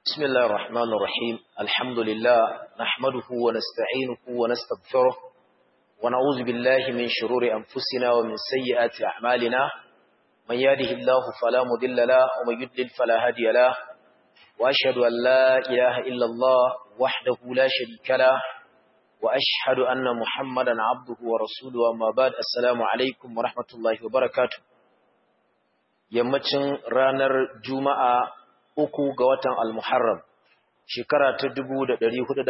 بسم الله الرحمن الرحيم الحمد لله نحمده ونستعينه ونستغفره ونعوذ بالله من شرور أنفسنا ومن سيئات أعمالنا من يهده الله فلا مضل له ومن يضلل فلا هادي له وأشهد أن لا إله إلا الله وحده لا شريك له وأشهد أن محمدا عبده ورسوله وما بعد السلام عليكم ورحمة الله وبركاته yammacin ranar Juma'a uku ga watan Al-Muharram shekara ta 1445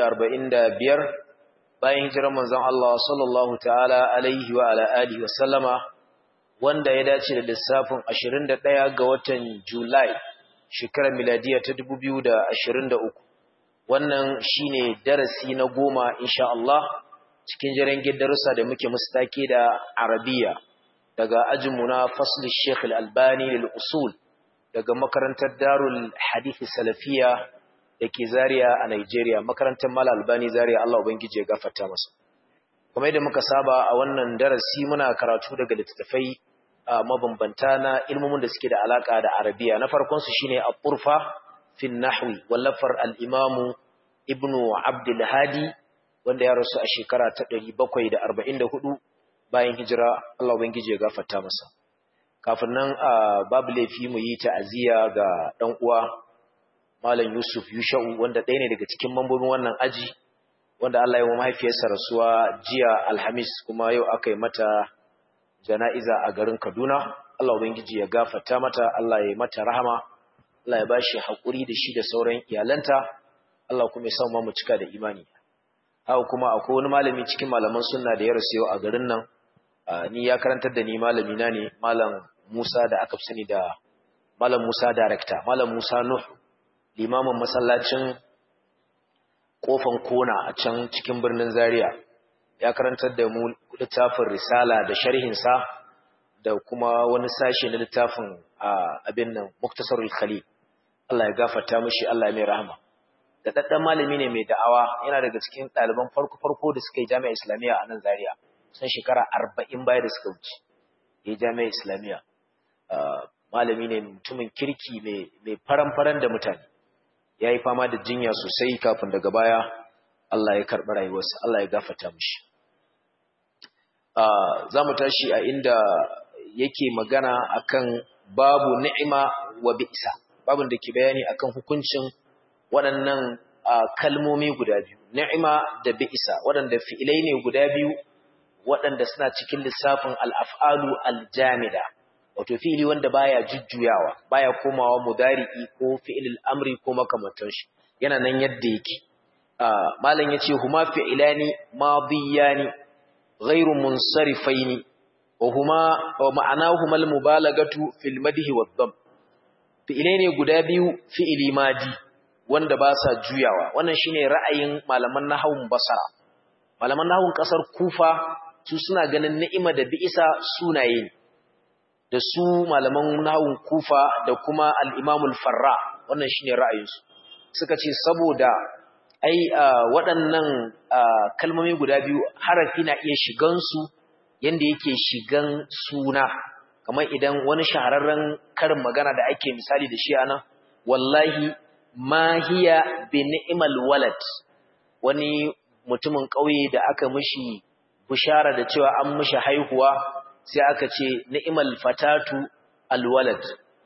bayan hijirar manzon Allah sallallahu ta'ala alaihi wa ala alihi wa sallama wanda ya dace da lissafin 21 ga watan Julai shekarar miladiya ta 2023 wannan shine darasi na 10 insha Allah cikin jarangin darussa da muke mustaki da Arabiya daga ajinmu na faslul Sheikh Al-Albani lil usul daga makarantar Darul Hadith Salafiya dake Zaria a Nigeria makarantar Mal Albani Zaria Allah ubangije ya gafarta masa kuma idan muka saba a wannan darasi muna karatu daga littattafai mabambanta na ilmomin da suke da alaka da Arabiya na farkon su shine Al-Qurfa fi an-Nahwi wallafar al-Imam Ibn Abdul Hadi wanda ya rasu a shekara ta 744 bayan hijira Allah ubangije ya gafarta masa kafin nan babu laifi mu yi ta'aziya ga dan uwa Malam Yusuf Yusha'u wanda ɗaya ne daga cikin mambobin wannan aji wanda Allah ya yi mahaifiyarsa rasuwa jiya Alhamis kuma yau aka yi mata jana'iza a garin Kaduna Allah ubangije ya gafarta mata Allah ya yi mata rahama Allah ya bashi hakuri da shi da sauran iyalanta Allah kuma ya sa mu cika da imani haka kuma akwai wani malami cikin malaman sunna da ya rasu yau a garin nan ni ya karantar da ni malami na ne malam Musa da aka sani da malam Musa director malam Musa Nuh limamin masallacin kofan kona a can cikin birnin Zaria ya karantar da mu littafin risala da sharhin sa da kuma wani sashi na littafin abin nan Muktasarul Khalil Allah ya gafarta mishi Allah ya mai rahama da daddan malami ne mai da'awa yana daga cikin ɗaliban farko da suka yi jami'a Islamiyya a nan Zaria sun shekara 40 baya da suka wuce ya jami'a Islamiyya malami ne mutumin kirki mai faran da mutane ya yi fama da jinya sosai kafin daga baya Allah ya karɓi rayuwarsa Allah ya gafarta mishi za mu tashi a inda yake magana akan babu ni'ima wa bi'sa babun da ke bayani akan hukuncin waɗannan kalmomi guda biyu ni'ima da bi'sa waɗanda fi'ilai ne guda biyu waɗanda suna cikin lissafin al-af'alu al-jamida wato fi'ili wanda baya jujjuyawa baya komawa mudari'i ko fi'ilul amri ko makamantan shi yana nan yadda yake malam yace huma fi'ilani madiyani ghairu munsarifaini wa ma'anahuma al-mubalagatu fil madhi wad-dhamm fi'ilai ne guda biyu fi'ili madi wanda ba sa juyawa wannan shine ra'ayin malaman nahawun basara malaman nahawun kasar kufa su suna ganin ni'ima da bi'isa sunaye ne da su malaman nahawun kufa da kuma al-imam al-farra wannan shine ra'ayinsu suka ce saboda ai waɗannan kalmomi guda biyu harafi na iya shigan su yanda yake shigan suna kamar idan wani shahararren karin magana da ake misali da shi anan wallahi ma hiya bi ni'mal walad wani mutumin ƙauye da aka mishi bishara da cewa an mishi haihuwa sai aka ce ni'mal fatatu alwalad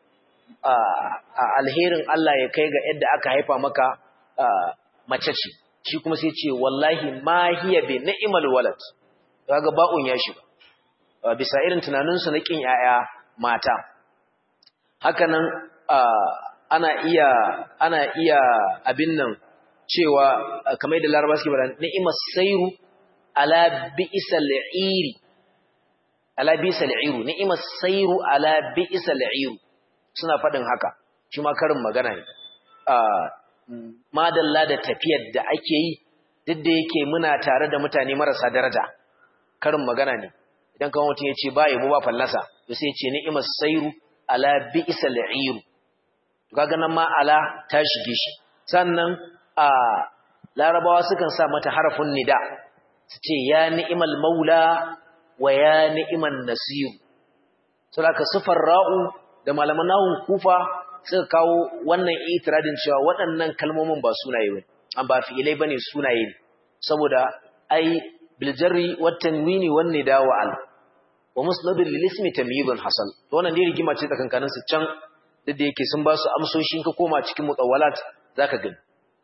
alherin Allah ya kai ga yadda aka haifa maka mace ce shi kuma sai ce wallahi ma hiya bi ni'mal walad kaga ba'un ya shiga bisa irin tunanin su na kin yaya mata hakanan ana iya abin nan cewa kamar da Laraba suke bada ni'mas sayru ala bi'sal 'iri ala bi'sal 'iru ni'mas sayru ala bi'sal 'iru suna fadin haka shi ma karin magana ne madalla da tafiyar da ake yi duk da yake muna tare da mutane marasa daraja karin magana ne idan kawai mutum ya ce ba yabo ba fallasa to sai ya ce ni'mas sayru ala bi'sal 'iru kaga nan ma ala ta shige shi sannan larabawa sukan sa mata harafin nida su ce ya ni'mal maula wa ya ni'man nasir saboda sifar ra'u da malaman nahun kufa suka kawo wannan itiradin cewa waɗannan kalmomin ba sunaye bane an ba fi'ilai bane sunaye ne saboda ai bil jarri wat tanwini wan nida wa al wa musnadul lil ismi tamyizun hasal to wannan dai rigima ce tsakankanin su can duk da yake sun ba su amsoshin ka koma cikin mutawwalat zaka gani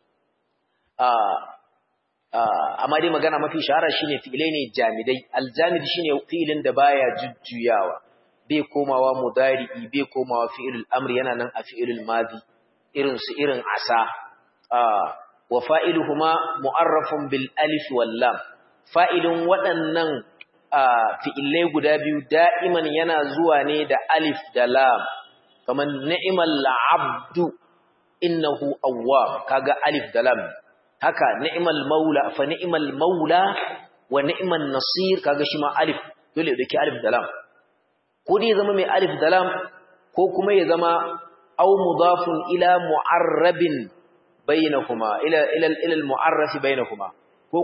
amma dai magana mafi shahara shine fi'ilai ne jamidai aljamid shine fi'ilin da baya jujjuyawa bai komawa mudari'i bai komawa fi'ilul amri yana nan a fi'ilul madi irin asa wa fa'iluhuma mu'arrafun bil alif wal lam fa'ilun waɗannan fi'ilai guda biyu da'iman yana zuwa ne da alif da lam kaman ni'mal abdu innahu awwab kaga alif da lam haka ni'mal maula fa ni'mal maula wa ni'man nasir kaga shi ma alif dole dake alif da lam ko dai zama mai alif da lam ko kuma ya zama aw mudafun ila mu'arrabin bainahuma ila al mu'arraf bainahuma ko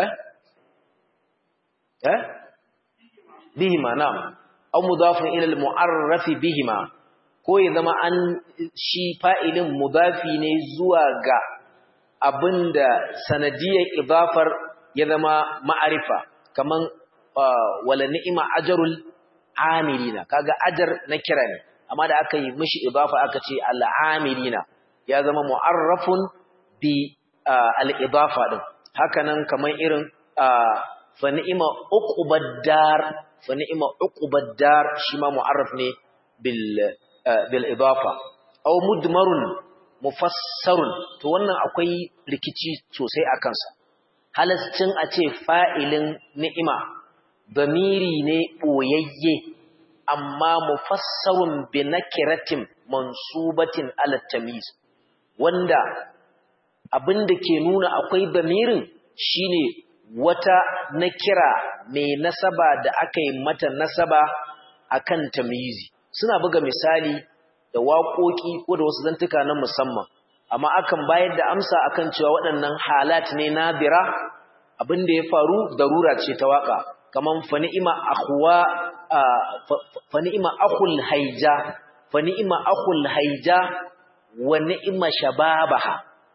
bihima na'am aw mudafun ila al mu'arraf bihima ko ya zama an shi fa'ilin mudafi ne zuwa ga abinda sanadiyar idafar ya zama ma'arifa kaman wala ni'ma ajrul amilina kaga ajar na kira ne amma da aka yi mishi idafa aka ce al-amilina ya zama mu'arrafun bi al-idafa din haka nan kaman irin fa ni'ma uqubad dar shi ma mu'arraf ne bil idafa aw mudmarun mufassarun to wannan akwai rikici sosai a kansa halascin a ce fa'ilin ni'ima damiri ne boyayye amma mufassarun bi nakiratin mansubatin ala tamyiz wanda abinda ke nuna akwai damirin shine wata nakira mai nasaba da aka yi mata nasaba akan tamyizi suna buga misali da waƙoƙi ko da wasu zantuka na musamman amma akan bayar da amsa akan cewa waɗannan halat ne nadira abin da ya faru darura ce ta waka kaman fa ni'ma akhul haija wa ni'ma shababaha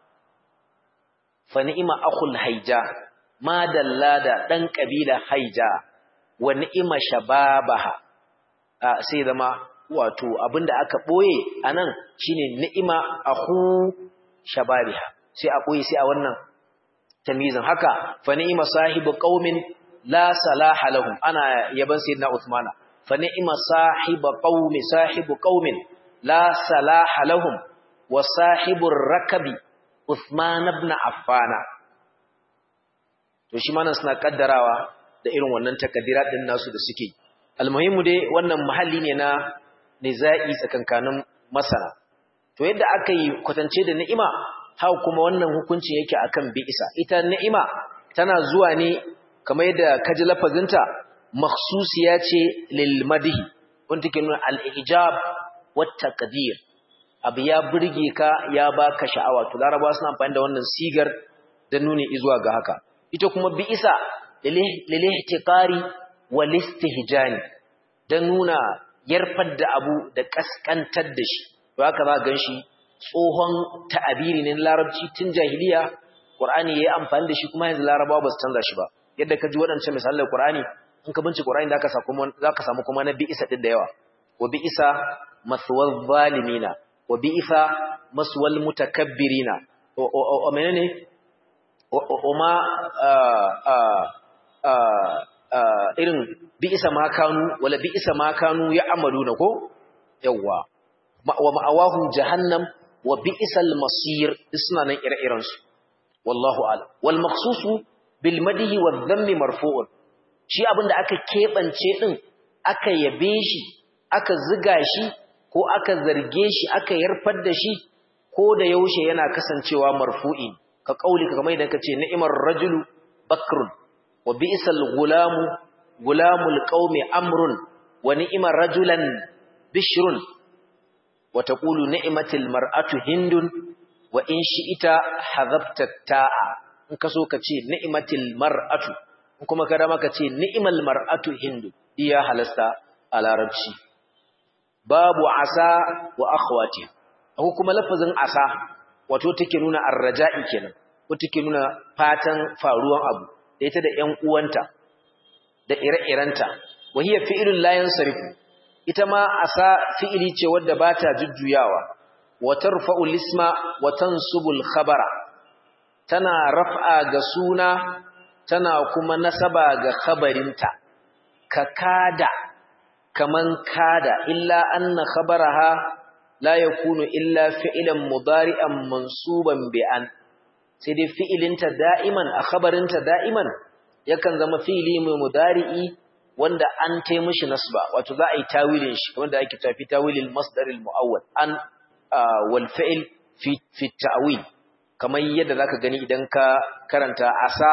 fa ni'ma akhul haija ma dalla da dan kabila haija wa ni'ma shababaha sai zama wato abinda aka boye anan shine ni'ima akhu shababiha sai a boye sai a wannan tamyizin haka fa ni'ima sahibu qaumin la salaha lahum ana yaban sayyidina Uthmana fa ni'ima sahibu qaumin la salaha lahum wa sahibur rakabi Uthman ibn Affan to shi ma nan suna kaddarawa da irin wannan takaddirat din nasu da suke almuhimmu dai wannan mahalli ne na nizai tsakankanin masana to yadda aka yi kwatance da ni'ima hau kuma wannan hukunci yake akan bi'isa ita ni'ima tana zuwa ne kamar yadda kaji lafazinta makhsusiya ce lil madhi wanda take nuna al-ijab wat taqdir abu ya burge ka ya baka sha'awa to larabawa suna amfani da wannan sigar dan nuni zuwa ga haka ita kuma bi'isa lil ihtiqari wal istihjani dan nuna yarfar da abu da kaskantar da shi to haka za gan shi tsohon ta'abiri ne larabci tun jahiliya qur'ani yayi amfani da shi kuma yanzu larabawa ba su canza shi ba yadda ka ji waɗancan misalan qur'ani in ka bincike qur'ani zaka samu kuma na bi'isa din da yawa wa bi'isa maswal zalimina wa bi'isa maswal mutakabbirina o menene o ma irin bi'isa ma kanu wala bi'isa ma kanu ya'maluna ko yawa wa ma'awahum jahannam wa bi'sal masir suna nan ire-iren su wallahu a'lam wal maqsusu bil madhi wal dhammi marfu'un shi abinda aka kebance din aka yabe shi aka ziga shi ko aka zarge shi aka yarfar da shi ko da yaushe yana kasancewa marfu'i ka kauli kamar idan kace ni'mar rajulu bakrun wa bi'sal gulamul qaumi amrun wa ni'mar rajulan bishrun wa taqulu ni'matil mar'atu hindun wa in shi'ita hadhabta ta'a in kaso kace ni'matil mar'atu in kuma kada maka ce ni'mal mar'atu hindu iya halasta a larabci babu asa wa akhwati ko kuma lafazin asa wato take nuna arraja'i kenan ko take nuna fatan faruwan abu da ita da ƴan uwanta da ire-irenta wa hiya fi'lun la yansarifu ita ma asa fi'ili ce wadda bata jujjuyawa wa tarfa'u lisma wa tansubu al-khabara tana raf'a ga suna tana kuma nasaba ga khabarinta ka kada kaman kada illa anna khabaraha la yakunu illa fi'lan mudari'an mansuban bi an sai dai fi'ilinta da'iman a khabarinta da'iman yakan zama fi'ili mai mudari'i wanda an tai mishi nasba wato za a yi tawilin shi wanda ake tafi tawilil masdar al muawwal an wal fi'l fi ta'wil kamar yadda zaka gani idan ka karanta asa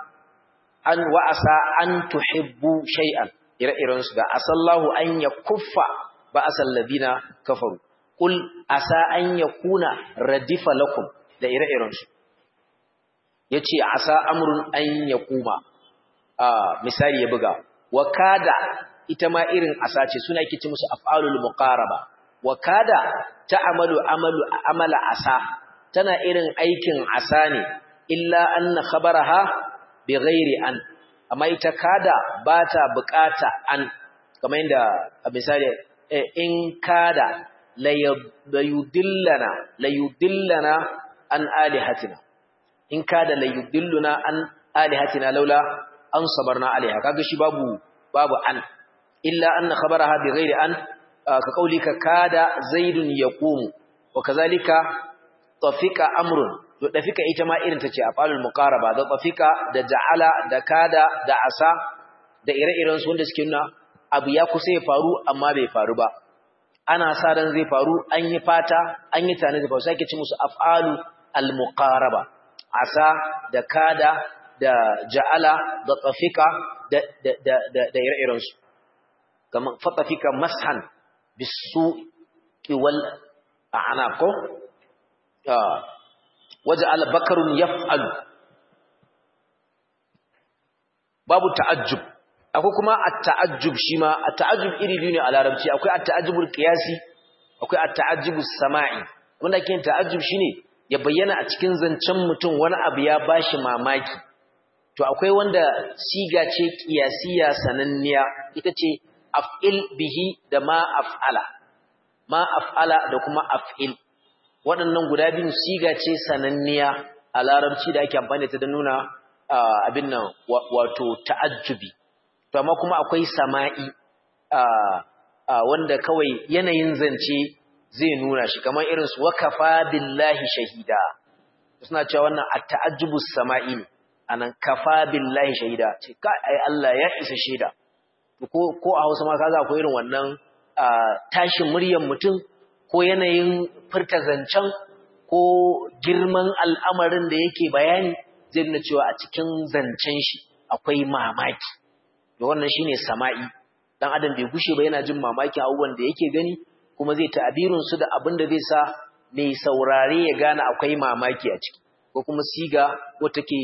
an tuhibbu shay'an ire-iren su da asallahu an yakuffa ba asal ladina kafaru qul asa an yakuna radifa lakum da ire-iren su yace asa amrun an yakuma misali ya buga wakada ita ma irin asa ce suna yake ce musu af'alul muqaraba wakada ta'amalu amala asa tana irin aikin asa ne illa anna khabaraha bighairi an amma ita kada bata bukata an kamar inda misali in kada layudillana an alihatina in kada layudilluna an alihatina laula an sabarna alaiha kaga shi babu an illa anna khabaraha bighairi an ka kaulika kada zaidun yaqumu wa kazalika tafika amrun to dafika ita ma irin tace afalul muqaraba da tafika da ja'ala da kada da asa da ire-iren su wanda suke nuna abu ya kusa ya faru amma bai faru ba ana sa ran zai faru an yi fata an yi tane da faru sai ke ci musu afalu al muqaraba asa da kada da ja'ala da tafika da ire-iren su kaman fatafika mashan bisu wal a'naqo waja'ala bakarun yaf'alu babu ta'ajjub akwai kuma at-ta'ajjub shi ma at-ta'ajjub iri biyu ne a larabci akwai at-ta'ajjubul qiyasi akwai at-ta'ajjubus sama'i wanda ke ta'ajjub shine ya bayyana a cikin zancen mutum wani abu ya bashi mamaki to akwai wanda siga ce qiyasiya sananniya ita ce af'il bihi da ma af'ala da kuma af'il waɗannan guda biyun siga ce sananniya a larabci da ake amfani da ta nuna abin nan wato ta'ajjubi to amma kuma akwai sama'i wanda kawai yanayin zance zai nuna shi kamar irin su wakafa billahi shahida suna cewa wannan at-ta'ajjubus sama'i ne anan kafa billahi shahida ce kai ai Allah ya isa shaida ko a Hausa ma kaga akwai irin wannan tashin muryar mutum ko yanayin furta zancen ko girman al'amarin da yake bayani zai nuna cewa a cikin zancen shi akwai mamaki da wannan shine sama'i dan adam bai gushe ba yana jin mamaki abubuwan da yake gani kuma zai ta'abirin su da abin da zai sa mai saurare ya gane akwai mamaki a ciki ko kuma siga ko take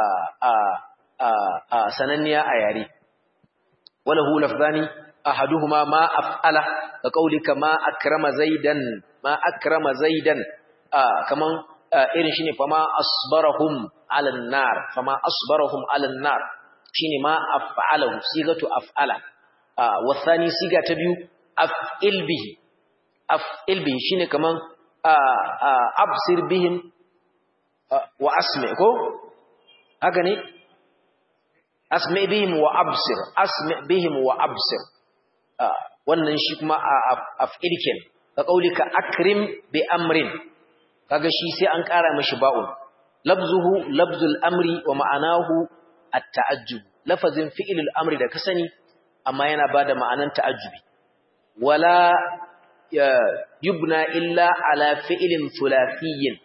sananniya a yare walahu lafzani ahaduhuma ma af'ala ka qaulika ma akrama zaidan kaman irin shine fama asbarahum ala nar shine ma af'alahu sigatu af'ala wasani siga ta biyu af'il bihi shine kaman absir bihim wa asmi ko haka ne asmi bihim wa absir wannan shi kuma af'il ken ka kaulika akrim bi amrin kaga shi sai an ƙara mishi ba'un labzuhu labzul amri wa ma'anahu at-ta'ajjub lafazin fi'ilul amri da ka sani amma yana bada ma'anan ta'ajjubi wala yubna illa ala fi'ilin thulathiyin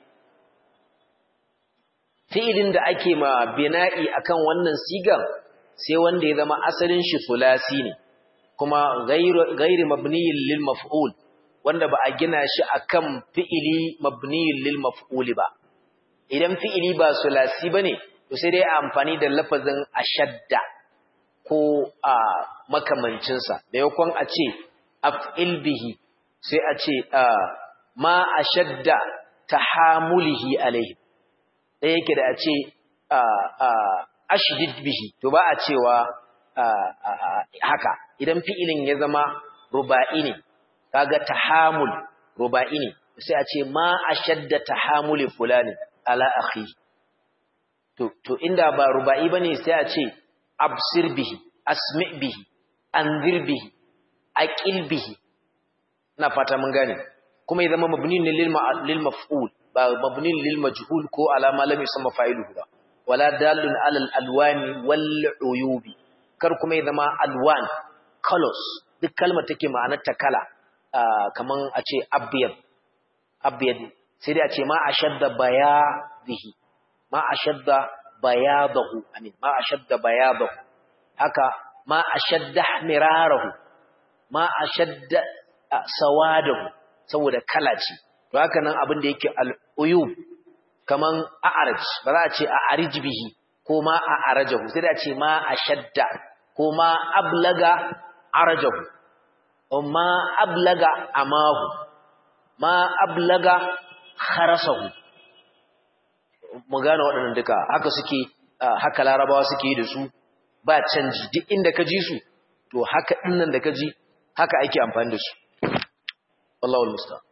fi'ilin da ake ma bina'i akan wannan sigan sai wanda ya zama asalin shi thulathi ne kuma ghairi mabniyin lil maf'ul wanda ba a gina shi akan fi'ili mabniyin lil maf'ul ba idan fi'ili ba thulathi bane to sai dai amfani da lafazin ashadda ko a makamancin sa da yakon a ce af'il bihi sai a ce ma ashadda tahamulihi alaihi ɗaya yake da a ce ashdid bihi to ba a cewa haka idan fi'ilin ya zama ruba'i ne kaga tahamul ruba'i ne sai a ce ma ashadda tahamuli fulani ala akhi to inda ba ruba'i bane sai a ce absir bihi asmi bihi anzir bihi aqil bihi na fata mun gane kuma ya zama mabni ne lil maf'ul ba mabni lil majhul ko ala ma lam yusamma fa'iluhu ba wala dalun ala al alwani wal uyubi kar kuma ya zama alwan colors duk kalmar take ma'anar ta kala kaman a ce abyad sai dai a ce ma ashadda bayadihi ma ashadda bayadahu amin ma ashadda bayadahu haka ma ashadda mirarahu ma ashadda sawadahu saboda kala ce to haka nan abin da yake al-uyub kaman a'raj ba za a ce a'rij bihi ko ma a'rajahu sai da ce ma ashadda ko ma ablaga arajahu ma ablaga amahu ma ablaga kharasahu mu gane waɗannan duka haka suke haka larabawa suke yi da su ba canji duk inda ka ji su to haka dinnan da ka ji haka ake amfani da su wallahu almusta'an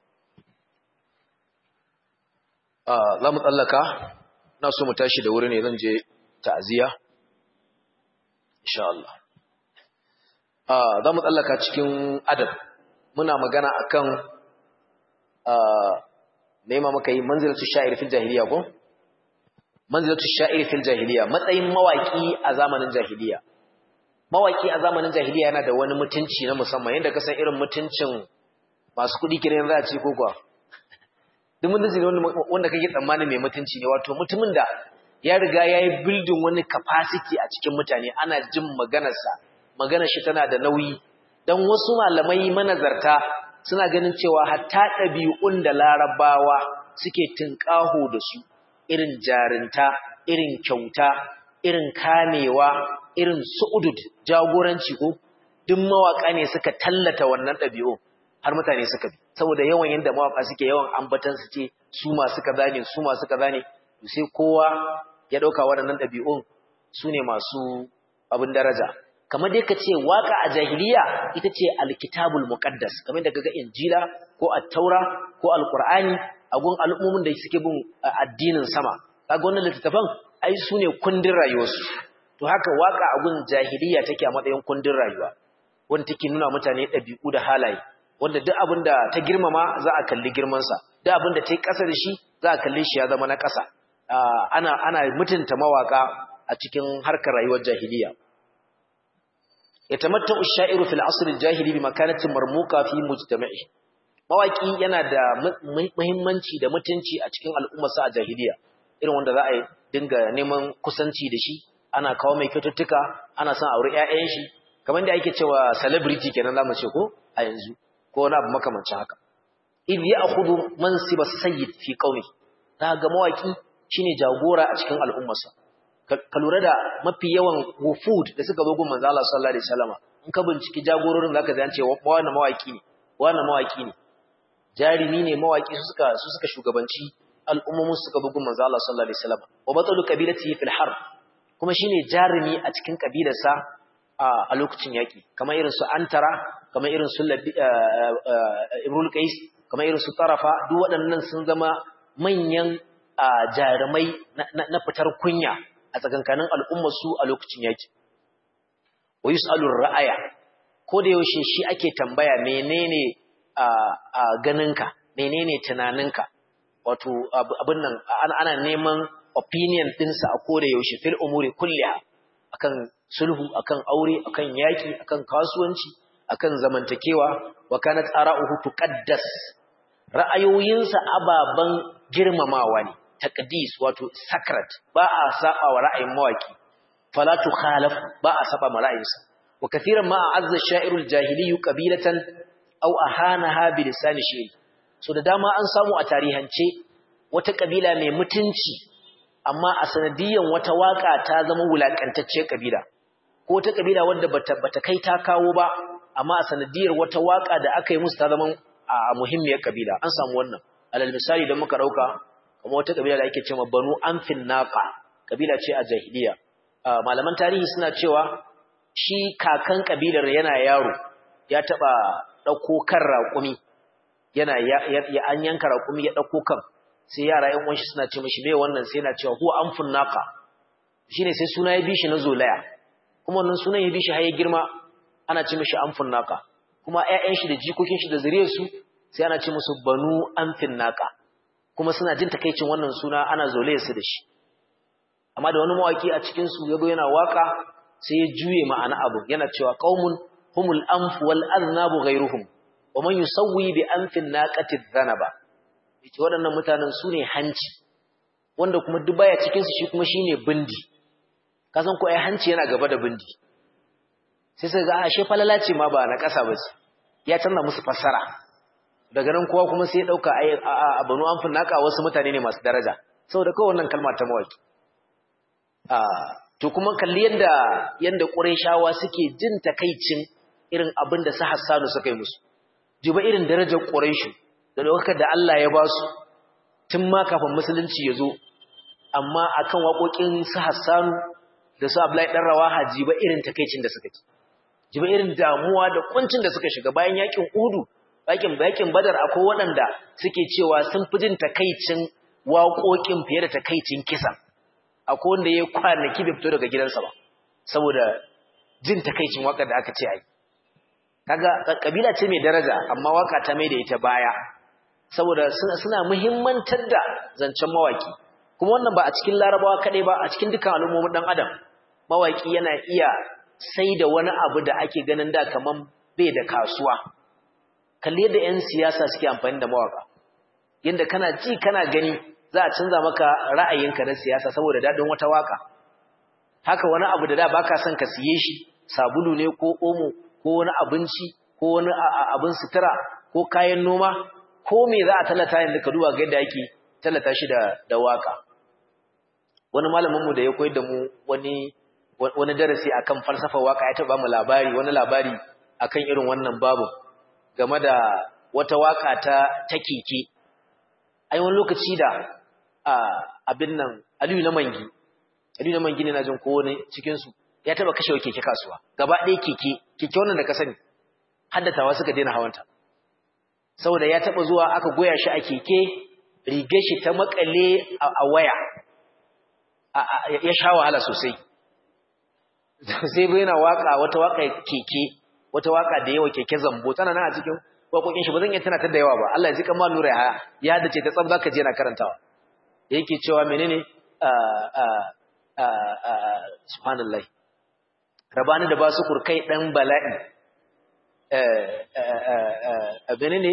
za mu tsallaka na so mu tashi da wuri ne zan je ta'aziya insha Allah za mu tsallaka cikin adab muna magana akan nema maka yi manzilatu sha'ir fil jahiliya ko manzilatu sha'ir fil jahiliya matsayin mawaki a zamanin jahiliya mawaki a zamanin jahiliya yana da wani mutunci na musamman yanda ka san irin mutuncin masu kuɗi kiran za a ce ko kuwa duk mutunci ne wanda kake tsammanin mai mutunci ne wato mutumin da ya riga ya yi building wani capacity a cikin mutane ana jin maganarsa maganar shi tana da nauyi dan wasu malamai manazarta suna ganin cewa hatta ɗabi'un da larabawa suke tinƙaho da su irin jarinta irin kyauta irin kamewa irin su'udud jagoranci ko duk mawaka ne suka tallata wannan ɗabi'u har mutane suka bi saboda yawan yanda mawaka suke yawan ambatan su ce su masu kaza ne su masu kaza ne sai kowa ya dauka waɗannan ɗabi'un su ne masu abin daraja kamar dai ka ce waka a jahiliya ita ce alkitabul muqaddas kamar da kaga injila ko at-taura ko alqur'ani a gun al'ummomin da suke bin addinin sama kaga wannan littafan ai su ne kundin rayuwarsu to haka waka a gun jahiliya take a matsayin kundin rayuwa wanda take nuna mutane ɗabi'u da halaye wanda duk abin da ta girmama za a kalli girmansa duk abin da ta yi ƙasa da shi za a kalli shi ya zama na ƙasa ana mutunta mawaka a cikin harkar rayuwar jahiliya yatamatta'u ash-sha'iru fil 'asr al-jahili bi makanatin marmuqa fi mujtama'i mawaki yana da muhimmanci da mutunci a cikin al'ummarsa a jahiliya irin wanda za a dinga neman kusanci da shi ana kawo mai kyaututtuka ana son aure ƴaƴan shi kamar da ake cewa celebrity kenan zamu ce ko a yanzu ko wani abu makamancin haka idh ya'khudhu mansiba sayyid fi qaumi ga mawaki shine jagora a cikin al'ummarsa ka lura da mafi yawan wufud da suka zo gun manzo Allah sallallahu alaihi wasallam in ka binciki jagororin zaka ji an ce wannan mawaki ne wannan mawaki ne jarimi ne mawaki su suka shugabanci al'ummomin suka zo gun manzo Allah sallallahu alaihi wasallam wa batalu qabilatihi fil harb kuma shine jarimi a cikin kabilarsa a lokacin yaki kamar irin su Antara kamar irin su Imrul Qais kamar irin su Tarafa duk waɗannan sun zama manyan jarumai na fitar kunya a tsakankanin al'ummar su a lokacin yaki wa yusalu ra'aya ko da yaushe shi ake tambaya menene ganinka menene tunaninka wato abin nan ana neman opinion ɗinsa a koda yaushe fil umuri kulliha akan sulhu akan aure akan yaki akan kasuwanci akan zamantakewa wa kanat ara'uhu tuqaddas ra'ayoyinsa ababan girmamawa ne taqdis wato sacred ba a saba wa ra'ayin mawaki fala tukhalaf ba a saba ma ra'ayinsa wa kathiran ma azza sha'irul jahiliyyu qabilatan aw ahanaha bi lisan shi'ri so da dama an samu a tarihance wata kabila mai mutunci amma a sanadiyan wata waka ta zama wulakantacce kabila ko ta kabila wanda bata kai ta kawo ba amma a sanadiyar wata waka da aka yi musu ta zama muhimmiyar kabila an samu wannan alal misali idan muka dauka kamar wata kabila da ake cewa banu amfin naqa kabila ce a jahiliya malaman tarihi suna cewa shi kakan kabilar yana yaro ya taba dauko kan raƙumi yana an yanka raƙumi ya dauko kan sai yara ƴan uwan shi suna ce mishi me wannan sai yana cewa huwa amfun naqa shine sai suna ya bi shi na zolaya kuma wannan sunan ya bi shi har ya girma ana ce mishi amfun naqa kuma ƴaƴan shi da jikokin shi da zuriyar su sai ana ce musu banu amfin naqa kuma suna jin takeicin wannan suna ana zolaye su da shi amma da wani mawaki a cikin su yago yana waka sai ya juye ma'ana abu yana cewa qaumun humul anf wal aznabu ghayruhum wa man yusawwi bi anfin naqati dhanaba yace waɗannan mutanen su ne hanci wanda kuma duk baya cikin su shi kuma shine bindi kasan ko ai hanci yana gaba da bindi sai sai ga ashe falala ce ma ba na ƙasa ba ce ya canza musu fassara daga nan kowa kuma sai ya dauka ai a banu amfin naka wasu mutane ne masu daraja saboda kawai wannan kalma ta mawaki to kuma kalli yanda Qurayshawa suke jin takaicin irin abin da su Hassanu suka yi musu jiba irin darajar Qurayshu da lokacin da Allah ya ba su tun ma kafin musulunci ya zo amma akan waƙoƙin su Hassanu da su Abdullahi dan Rawaha jiba irin takaicin da suka ci jiba irin damuwa da kuncin da suka shiga bayan yakin Uhud bakin Badar akwai waɗanda suke cewa sun fi jin takaicin waƙoƙin fiye da takaicin kisa akwai wanda ya kwanaki bai fito daga gidansa ba saboda jin takaicin waƙar da aka ce ai kaga kabila ce mai daraja amma waka ta mai da ita baya saboda suna muhimmantar da zancen mawaki kuma wannan ba a cikin Larabawa kadai ba a cikin dukkan al'ummomin dan adam mawaki yana iya sai da wani abu da ake ganin da kaman bai da kasuwa kalli yadda 'yan siyasa suke amfani da mawaka yadda kana ji kana gani za a canza maka ra'ayinka na siyasa saboda daɗin wata waka haka wani abu da baka son ka siye shi sabulu ne ko omo ko wani abinci ko wani abin sutura ko kayan noma ko me za a tallata yanzu ka duba ga yadda ake tallata shi da waka wani malaminmu da ya koyar da mu wani darasi akan falsafar waka ya taɓa mu wani labari akan irin wannan babu game da wata waka ta keke ai wani lokaci da abin nan Aliyu na Mangi ne na jin kowane cikin su ya taba kashe keke kasuwa gaba ɗaya keke wannan da ka sani haddatawa suka daina hawanta saboda ya taba zuwa aka goya shi a keke rigar shi ta makale a waya ya sha wahala sosai sai bai na wata waka keke wata waka da yawa keke zambo tana nan a cikin waƙoƙin shi ba zan iya tana ta da yawa ba Allah ya ji kamar nura ya dace ta tsab zaka je na karantawa da yake cewa menene subhanallahi rabani da basu kurkai dan bala'i menene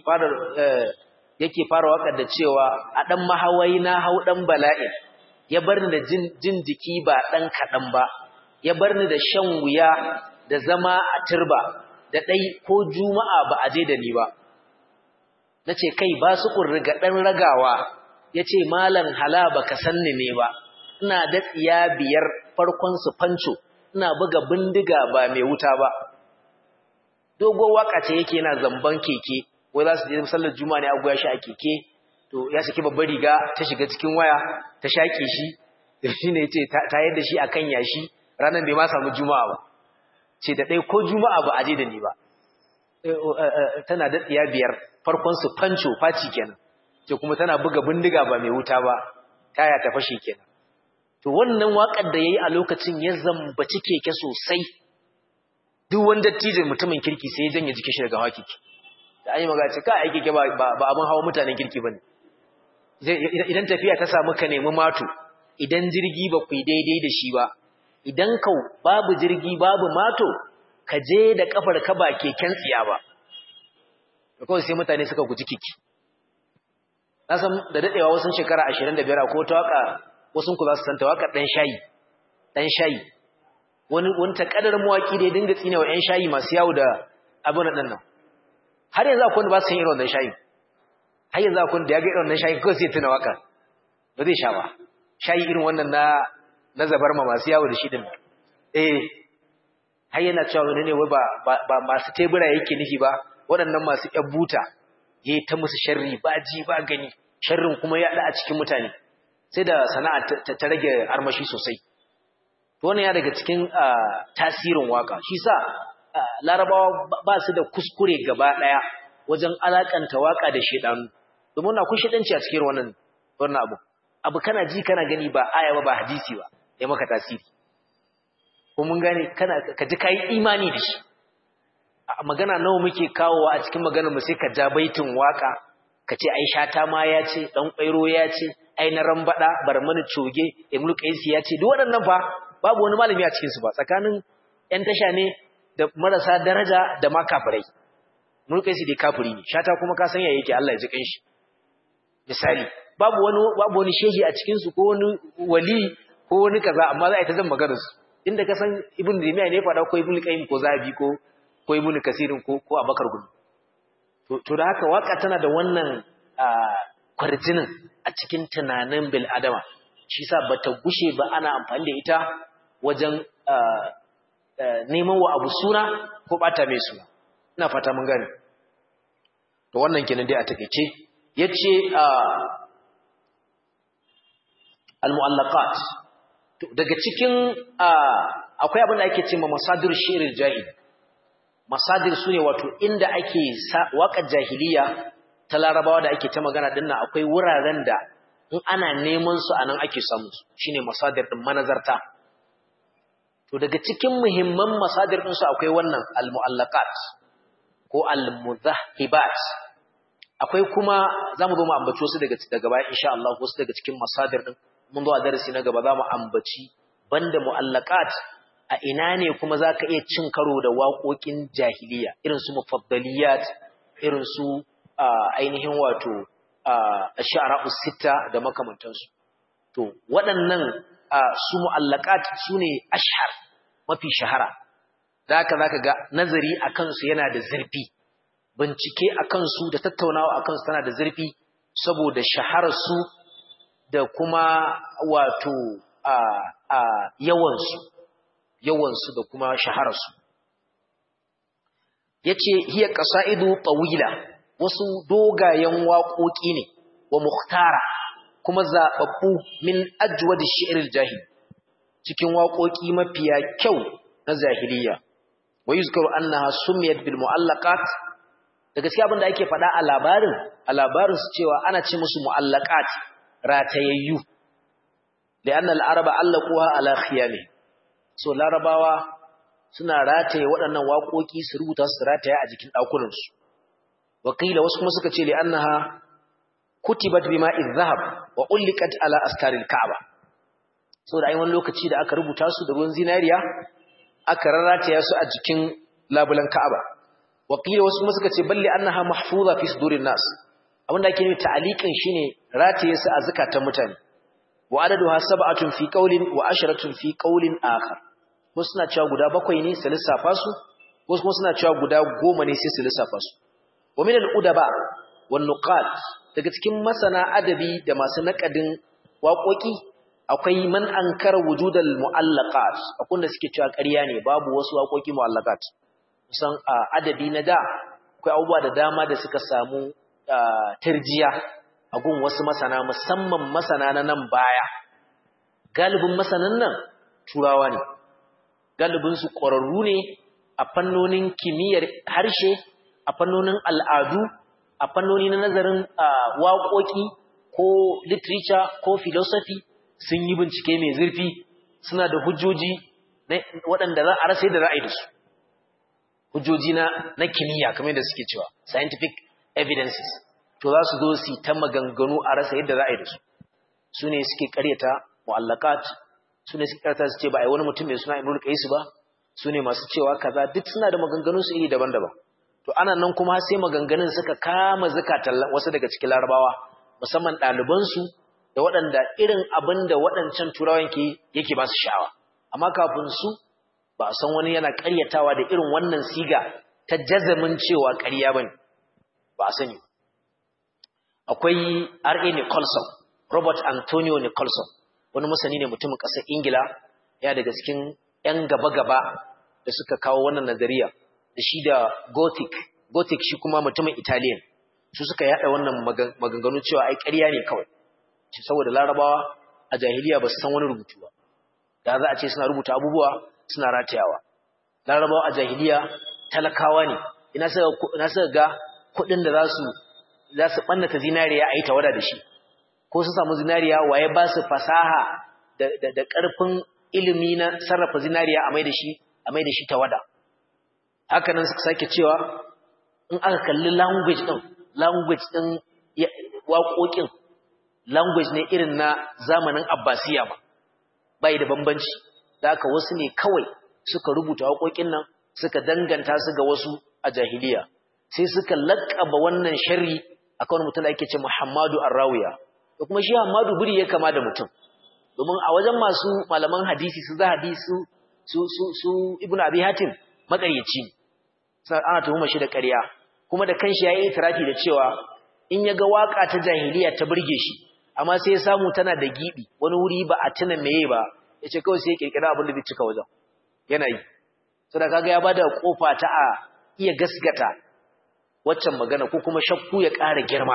yake fara wakar da cewa a dan mahawai na hau dan bala'i ya bar ni da jin jiki ba dan kadan ba ya bar ni da shan wuya da zama a turba da ɗai ko juma'a ba a je da ni ba na ce kai ba su ƙurriga ɗan ragawa ya ce malan hala ba ka sanni ne ba ina da tsiya biyar farkon su fanco ina buga bindiga ba mai wuta ba dogon waka ce yake yana zamban keke wai za su je sallar juma'a ne a goya shi a keke to ya saki babbar riga ta shiga cikin waya ta shaƙe shi shi ne ce ta yadda shi akan yashi ranar bai ma samu juma'a ba ce da ɗai ko juma'a ba a je da ni ba tana da tsiya biyar farkon su fanco faci kenan ce kuma tana buga bindiga ba mai wuta ba taya ta fashe kenan to wannan waƙar da yayi a lokacin ya zambaci keke sosai duk wanda dattijo mutumin kirki sai ya janye jikin shi daga hawa keke da an yi magana ce ka ai keke ba abin hawa mutanen kirki bane idan tafiya ta samu ka nemi mato idan jirgi ba ku yi daidai da shi ba idan kau babu jirgi babu mato ka je da kafar ka ba keken tsiya ba da kawai sai mutane suka guji kiki na san da dadewa wasu shekara 25 ko ta waka wasu ku za su santa waka dan shayi wani ta kadar mawaki da ya dinga tsinewa yan shayi masu yawo da abin nan har yanzu akwai wanda ba su san irin wannan shayi har yanzu akwai wanda ya ga irin wannan shayi kawai sai tuna waka ba zai sha ba shayi irin wannan na zabarma masu yawo da shi din har yana cewa wani ne wai ba masu tebura yake nufi ba waɗannan masu ƴan buta yayi ta musu sharri ba ji ba gani sharrin kuma ya a cikin mutane sai da sana'a ta rage armashi sosai to wannan ya daga cikin tasirin waka shi sa larabawa ba su da kuskure gaba daya wajen alakanta waka da shedanu domin na kun shedanci a cikin wannan abu kana ji kana gani ba aya ba hadisi ba ya maka tasiri ko mun gane ka ji kai imani da shi magana nawa muke kawowa a cikin maganar mu sai ka ja baitin waka ka ce ai shata ma ya ce dan kwairo ya ce ai na rambada barmani coge ibnu qaisi ya ce duk waɗannan fa babu wani malami a cikin su ba tsakanin ƴan tasha ne da marasa daraja da ma kafirai ibnu qaisi dai kafiri ne shata kuma ka san ya yake Allah ya ji kanshi misali babu wani shehi a cikin su ko wani wali ko wani kaza amma za a yi ta zan maganar su inda ka san ibnu Taymiyyah ne faɗa ko ibnu qayyim ko zabi ko ibnu kasirin ko abakar gudu to da haka waka tana da wannan kwarjinin a cikin tunanin bil adama shi yasa bata gushe ba ana amfani da ita wajen neman wa abu suna ko bata mai suna ina fata mun gane to wannan kenan dai a takeice yace al muallaqat daga cikin akwai abin da ake cewa masadir shi'ril jahil masadir sune wato inda ake waƙar jahiliya ta larabawa da ake ta magana dinnan akwai wuraren da in ana neman su anan ake samu su shine masadir din manazarta to daga cikin muhimman masadir din su akwai wannan al-muallaqat ko al-mudhahibat akwai kuma zamu zo mu ambaci su daga baya insha Allah wasu daga cikin masadir din mun zo a darasi na gaba zamu ambaci banda muallaqat a ina ne kuma za ka iya cin karo da waƙoƙin jahiliya irin su mufaddaliyat irin su ainihin wato ash-shu'ara'us sitta da makamantansu to waɗannan su mu'allaqat su ne ashhar mafi shahara da haka zaka ga nazari akan su yana da zurfi bincike akan su da tattaunawa akan su tana da zurfi saboda shaharar su da kuma wato yawansu da kuma shahararsu ya ce hiya ƙasa'idu tawila wasu dogayen waƙoƙi ne wa muhtara kuma zaɓaɓɓu min ajwad shi'ril jahil cikin waƙoƙi mafiya kyau na zahiliya wa yuzkaru annaha sumiyat bil mu'allaqat da gaskiya abinda ake faɗa a labarin su cewa ana ce musu mu'allaqat ratayayyu li'anna al-araba allaquha ala khiyami so larabawa suna rataye waɗannan waƙoƙi su rubuta su rataye a jikin ɗakunansu wakila wasu kuma suka ce li'annaha kutibat bima'i dhahab wa ulliqat ala astaril ka'aba so da ai wani lokaci da aka rubuta su da ruwan zinariya aka rarrataya su a jikin labulan ka'aba wakila wasu kuma suka ce balli annaha mahfuza fi sudurin nas abinda ake nufi ta'aliqin shine rataye su a zakatan mutane wa adaduha sab'atun fi qawlin wa asharatun fi qawlin akhar wasu suna cewa guda 7 ne su lissafa su wasu kuma suna cewa guda 10 ne sai su lissafa su wa min al-udaba wan nuqat daga cikin masana adabi da masu naqadin waƙoƙi akwai man ankara wujudal mu'allaqat akwai da suke cewa ƙarya ne babu wasu waƙoƙi mu'allaqat kusan adabi na da akwai abubuwa da dama da suka samu tarjiya a gun wasu masana musamman masana na nan baya galibin masanan nan turawa ne galibin su ƙwararru ne a fannonin kimiyyar harshe a fannonin al'adu a fannoni na nazarin waƙoƙi ko literature ko philosophy sun yi bincike mai zurfi suna da hujjoji waɗanda za a rasa yadda ra'ayi da su hujjoji na kimiyya kamar yadda suke cewa scientific evidences to za su zo su ta maganganu a rasa yadda ra'ayi da su su ne suke ƙaryata mu'allaqat su ne suke ƙaryata su ce ba a yi wani mutum mai suna Imrul Qais ba su ne masu cewa kaza duk suna da maganganun su iri daban-daban to ana nan kuma sai maganganun suka kama zakatan wasu daga cikin larabawa musamman ɗalibansu da waɗanda irin abin da waɗancan turawan yake ba su sha'awa amma kafin su ba a san wani yana ƙaryatawa da irin wannan siga ta jazamin cewa ƙarya bane ba a sani akwai R.A. Nicholson Robert Antonio Nicholson wani masani ne mutumin ƙasar Ingila ya daga cikin 'yan gaba-gaba da suka kawo wannan nazariya da shi da Gothic shi kuma mutumin Italian su suka yada wannan maganganu cewa ai ƙarya ne kawai ce saboda larabawa a jahiliya ba su san wani rubutu ba da za a ce suna rubuta abubuwa suna ratayawa larabawa a jahiliya talakawa ne ina suka ga kuɗin da za su ɓannata zinariya a yi tawada da shi ko su samu zinariya waye ba su fasaha da ƙarfin ilimi na sarrafa zinariya a mai da shi tawada haka nan suka sake cewa in aka kalli language ɗin waƙoƙin language ne irin na zamanin Abbasiya ba bai da bambanci da haka wasu ne kawai suka rubuta waƙoƙin nan suka danganta su ga wasu a jahiliya sai suka laƙaba wannan sharri akan mutum da ake ce Muhammadu Ar-Rawiya da kuma shi Muhammadu buri ya kama da mutum domin a wajen masu malaman hadisi su Zahabi su Ibn Abi Hatim makaryaci sai ana tuhuma shi da ƙarya kuma da kanshi yayi itirafi da cewa in yaga waka ta jahiliya ta burge shi amma sai ya samu tana da gibi wani wuri ba a tuna meye ba yace kawai sai ya kirkira abin da zai cika wajen yana yi saboda kaga ya bada kofa ta a iya gasgata waccan magana ko kuma shakku ya ƙara girma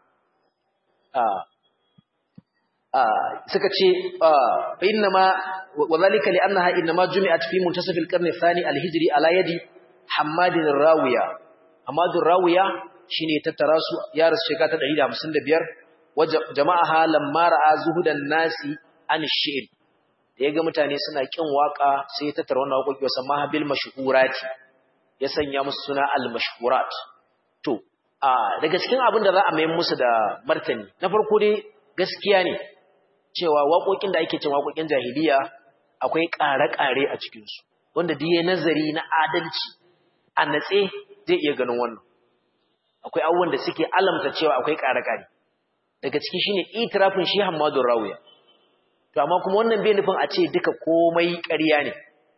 suka ce innama wadhalika li'annaha innama jumi'at fi muntasaf al-qarn ath-thani al-hijri ala yadi Hammad ar-Rawiya Hammad ar-Rawiya shine tattara su ya rasu shekara ta 155 wa jama'aha lamma ra'a zuhudan nasi an ash-shi'r da yaga mutane suna kin waka sai ya tattara wannan wakoki wasamma bil mashhurati ya sanya musu suna al-mashhurat to daga cikin abin da za a mai musu da martani na farko dai gaskiya ne cewa waƙoƙin da ake cin waƙoƙin jahiliya akwai ƙare-ƙare a cikinsu wanda duk yayin nazari na adalci a natse zai iya ganin wannan akwai abubuwan da suke alamta cewa akwai ƙare-ƙare daga ciki shine itirafin shi Hammadu Rawiya to amma kuma wannan bai nufin a ce duka komai ƙarya ne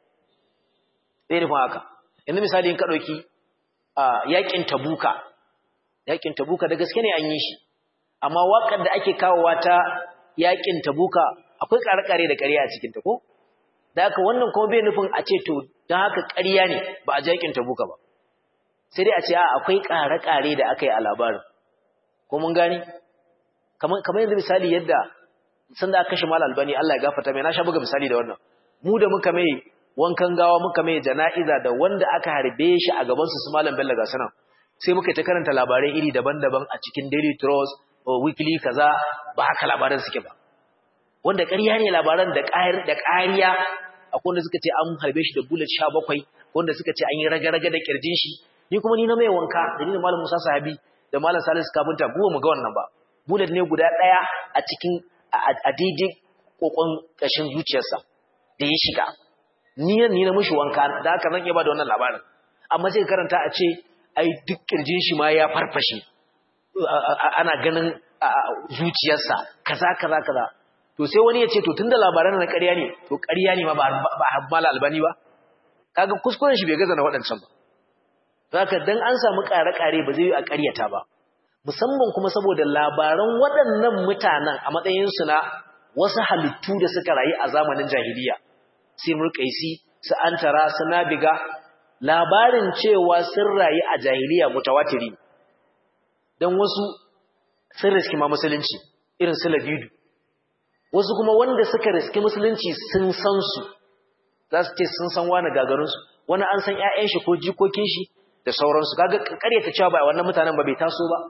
bai nufin haka yanzu misali in ka ɗauki yaƙin Tabuka da gaske ne an yi shi amma waƙar da ake kawowa ta yaƙin Tabuka akwai ƙare-ƙare da ƙarya a cikin ta ko da haka wannan kuma bai nufin a ce to dan haka ƙarya ne ba a yaƙin Tabuka ba sai dai a ce akwai ƙare-ƙare da aka yi a labarin ko mun gane kamar yanzu misali yadda san da aka kashe Mal Albani Allah ya gafarta mai na sha buga misali da wannan mu da muka mai wankan gawa muka mai jana'iza da wanda aka harbe shi a gaban su Malam Bello ga sanan sai muka ta karanta labarai iri daban-daban a cikin Daily Trust weekly kaza ba haka labaran suke ba wanda ƙarya ne labaran da ƙariya akwai wanda suka ce an harbe shi da bullet 17 wanda suka ce an yi raga-raga da kirjin shi ni kuma ni na mai wanka da ni da Malam Musa Sahabi da Malam Salisu Kafinta buwa mu ga wannan ba bullet ne guda ɗaya a cikin a daidai kokon kashin zuciyarsa da ya shiga ni na mishi wanka da haka zan iya ba da wannan labarin amma sai karanta a ce ai duk kirjin shi ma ya farfashe ana ganin zuciyarsa kaza to sai wani ya ce to tunda labaran na ƙarya ne to ƙarya ne ma ba Mal Albani ba kaga kuskuren shi bai gaza na waɗancan ba zaka dan an samu ƙare-ƙare ba zai yi a ƙaryata ba musamman kuma saboda labaran waɗannan mutanen a matsayin su na wasu halittu da suka rayu a zamanin jahiliya sai Murqaisi su Antara su Nabiga labarin cewa sun rayu a jahiliya mutawatiri dan wasu sun riski ma musulunci irin su Labidu wasu kuma wanda suka riski musulunci sun san su za su ce sun san wani gagarinsu wani an san ƴaƴan shi ko jikokin shi da sauransu kaga ƙaryata cewa ba wannan mutanen ba bai taso ba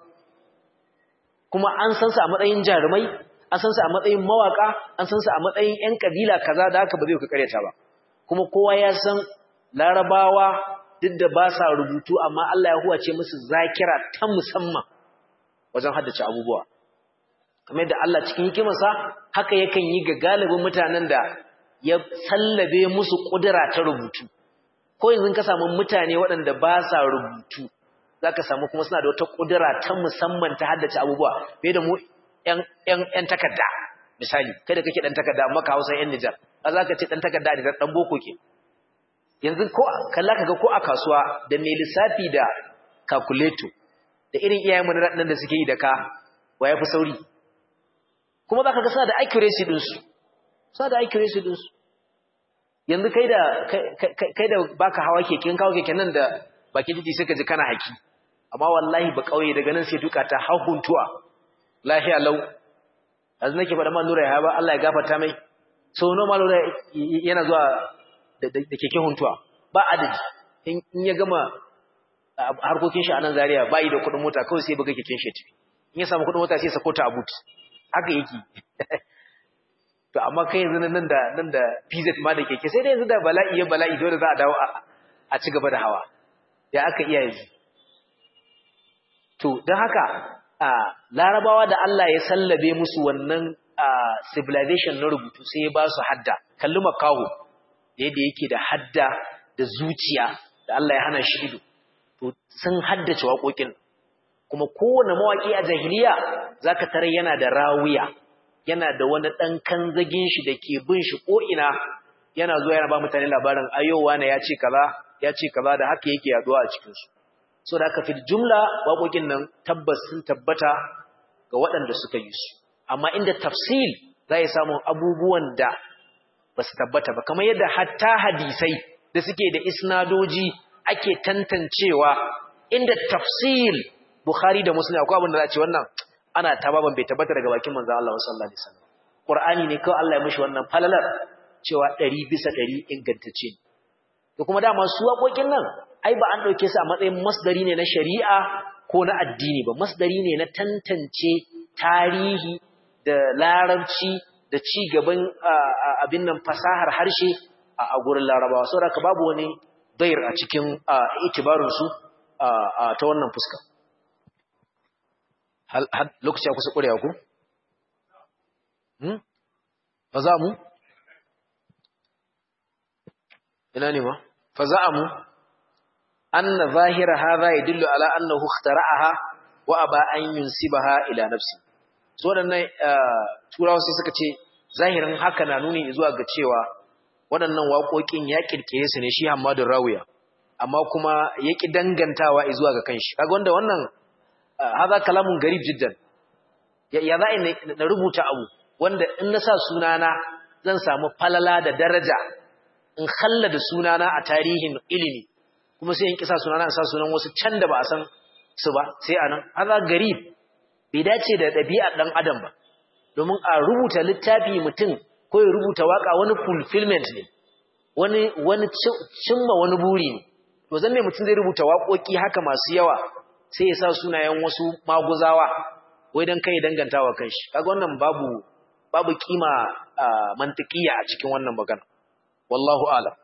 kuma an san su a matsayin jarumai an san su a matsayin mawaka an san su a matsayin ƴan kabila kaza da haka ba zai ka ƙaryata ba kuma kowa ya san Larabawa duk da ba sa rubutu amma Allah ya huwace musu zakira ta musamman wajen haddace abubuwa kamar yadda Allah cikin hikimarsa haka yakan yi ga galibin mutanen da ya sallabe musu kudura ta rubutu ko yanzu ka samu mutane waɗanda ba sa rubutu zaka samu kuma suna da wata kudura ta musamman ta haddace abubuwa bai da mu ƴan takarda misali kai da kake dan takarda amma ka Hausa ƴan Nijar zaka ce dan takarda ne dan boko ke yanzu ko kalla kaga ko a kasuwa da mai lissafi da calculator da irin iyayen mun nan da suke yi da ka wa yafi sauri kuma zaka ga suna da accuracy din su yanzu kai da baka hawa keke kawo keke nan da bakin titi sai ka ji kana haki amma wallahi ba kauye daga nan sai duka ta hahuntuwa lafiya lau azu nake faɗa ma Nura ya ba Allah ya gafarta mai so no ma Nura yana zuwa da keke huntuwa ba adadi in ya gama harkokin shi a nan Zaria bai da kuɗin mota kawai sai buga keken shi in ya samu kuɗin mota sai sako ta a boot haka yake to amma kai yanzu nan da PZ ma da keke sai dai yanzu da bala'i dole za a dawo a ci gaba da hawa ya aka iya yanzu to don haka larabawa da Allah ya sallabe musu wannan civilization na rubutu sai ya ba su hadda kalli makaho yadda yake da hadda da zuciya da Allah ya hana shi ido to sun haddace waƙoƙin kuma kowane mawaƙi a jahiliya zaka tare yana da rawiya yana da wani ɗan kanzagin shi da ke bin shi ko'ina yana zuwa yana ba mutane labarin ayowa na ya ce kaza da haka yake yaduwa a cikinsu so da aka fi jumla waƙoƙin nan tabbas sun tabbata ga waɗanda suka yi su amma inda tafsil za ya samu abubuwan da ba su tabbata ba kamar yadda hatta hadisai da suke da isnadoji ake tantancewa inda tafsil Bukhari da Muslim akwai abin da za a ce wannan ana tababan bai tabbata daga bakin manzo Allah sallallahu alaihi wasallam Qur'ani ne kawai Allah ya mishi wannan falalar cewa 100% ingantacce to kuma dama su waƙoƙin nan ai ba an dauke su a matsayin masdari ne na shari'a ko na addini ba masdari ne na tantance tarihi da larabci da ci gaban abin nan fasahar harshe a gurin larabawa saboda ka babu wani bayar a cikin itibarin su ta wannan fuska lokaci ya kusa ƙurewa ku? Fa za mu? Ina ne ma? Fa za mu? An na zahira haza ya dillo ala annahu ikhtara'aha wa aba an yunsibaha ila nafsi. So waɗannan turawa sai suka ce zahirin haka na nuni zuwa ga cewa waɗannan waƙoƙin ya kirkire su ne shi Hammadu Rawiya amma kuma ya ki dangantawa zuwa ga kanshi. Kaga wanda wannan haza kalamun garib jiddan ya za na rubuta abu wanda in na sa sunana zan samu falala da daraja in khallada sunana a tarihin ilimi kuma sai in kisa sunana in sa sunan wasu can da ba a san su ba sai anan haza garib bai dace da ɗabi'ar ɗan adam ba domin a rubuta littafi mutum ko ya rubuta waka wani fulfillment ne wani cimma wani buri ne to zan ne mutum zai rubuta waƙoƙi haka masu yawa sai ya sa sunayen wasu maguzawa wai dan kai dangantawa kanshi kaga wannan babu kima mantiqiya a cikin wannan magana wallahu a'lam